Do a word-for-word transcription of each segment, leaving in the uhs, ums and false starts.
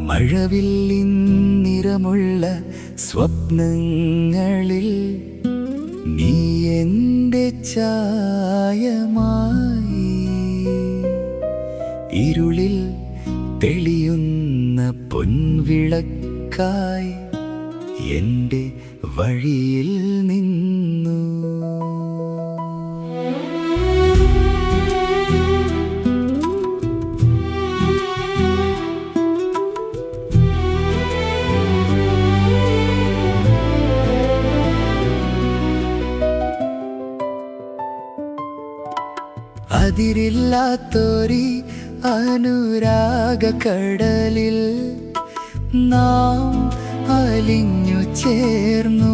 മഴവില്ലിൻ നിറമുള്ള സ്വപ്നങ്ങളിൽ നീ എൻ്റെ ചായമായി, ഇരുളിൽ തെളിയുന്ന പൊൻവിളക്കായി എൻ്റെ വഴിയിൽ നിന്നു. അതിരില്ലാത്തൊരി അനുരാഗ കടലിൽ നാം അലിഞ്ഞു ചേർന്നു.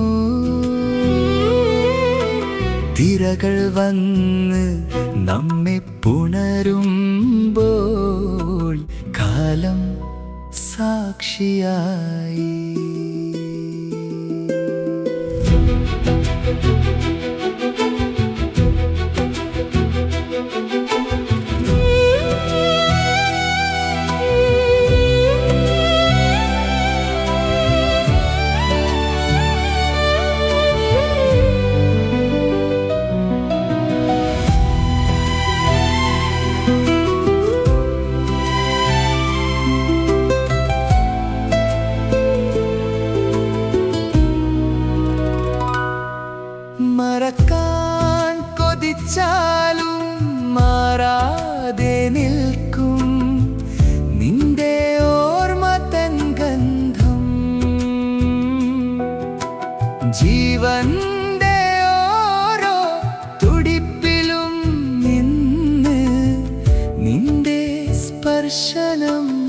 തിരകൾ വന്ന് നമ്മെ പുണരുമ്പോൾ കാലം സാക്ഷിയായി. മറക്കാൻ കൊതിച്ചാലും മാറാതെ നിൽക്കും നിന്റെ ഓർമ്മ തൻ ഗന്ധം. ജീവന്റെ ഓരോ തുടിപ്പിലും നിന്ന് നിന്റെ സ്പർശനം